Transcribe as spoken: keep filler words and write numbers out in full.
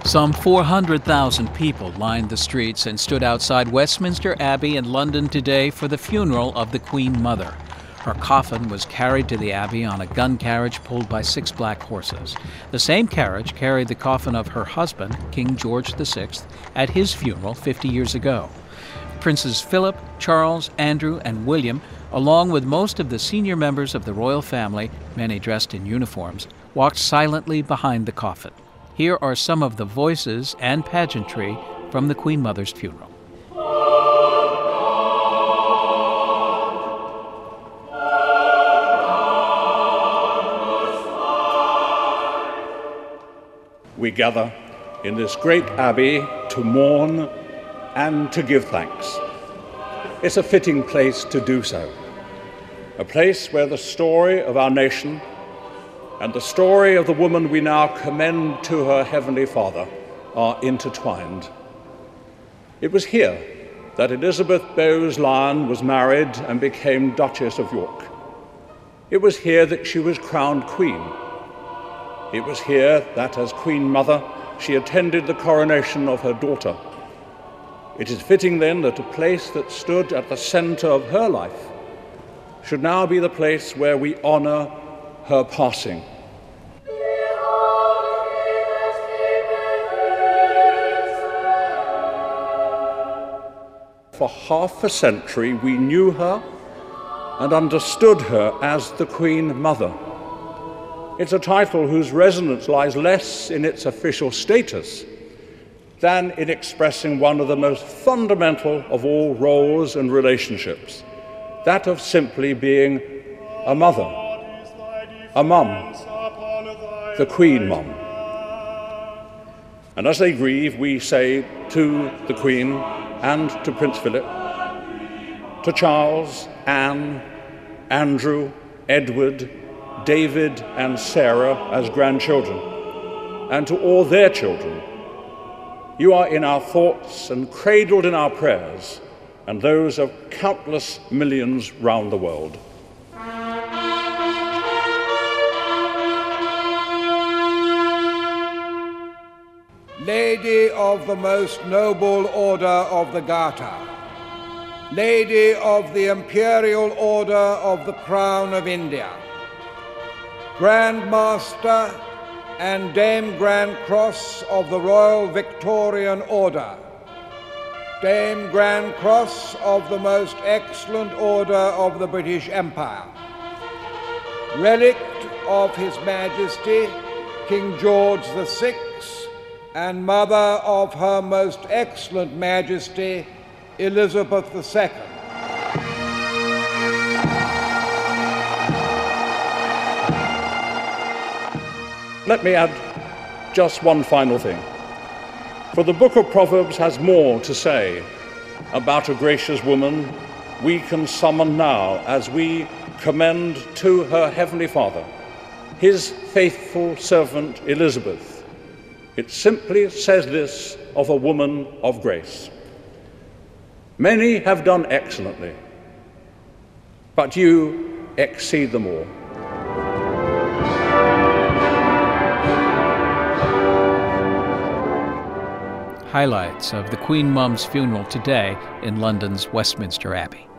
Some four hundred thousand people lined the streets and stood outside Westminster Abbey in London today for the funeral of the Queen Mother. Her coffin was carried to the Abbey on a gun carriage pulled by six black horses. The same carriage carried the coffin of her husband, King George the Sixth, at his funeral fifty years ago. Princes Philip, Charles, Andrew, and William, along with most of the senior members of the royal family, many dressed in uniforms, walked silently behind the coffin. Here are some of the voices and pageantry from the Queen Mother's funeral. We gather in this great abbey to mourn and to give thanks. It's a fitting place to do so, a place where the story of our nation and the story of the woman we now commend to her Heavenly Father are intertwined. It was here that Elizabeth Bowes-Lyon was married and became Duchess of York. It was here that she was crowned Queen. It was here that, as Queen Mother, she attended the coronation of her daughter. It is fitting, then, that a place that stood at the center of her life should now be the place where we honor her passing. For half a century, we knew her and understood her as the Queen Mother. It's a title whose resonance lies less in its official status than in expressing one of the most fundamental of all roles and relationships, that of simply being a mother, a mum, the Queen Mum. And as they grieve, we say to the Queen and to Prince Philip, to Charles, Anne, Andrew, Edward, David and Sarah as grandchildren, and to all their children, you are in our thoughts and cradled in our prayers, and those of countless millions round the world. Lady of the Most Noble Order of the Garter, Lady of the Imperial Order of the Crown of India, Grand Master and Dame Grand Cross of the Royal Victorian Order, Dame Grand Cross of the Most Excellent Order of the British Empire, Relict of His Majesty King George the Sixth, and Mother of Her Most Excellent Majesty Elizabeth the Second. Let me add just one final thing. For the book of Proverbs has more to say about a gracious woman we can summon now as we commend to her Heavenly Father his faithful servant Elizabeth. It simply says this of a woman of grace. Many have done excellently, but you exceed them all. Highlights of the Queen Mum's funeral today in London's Westminster Abbey.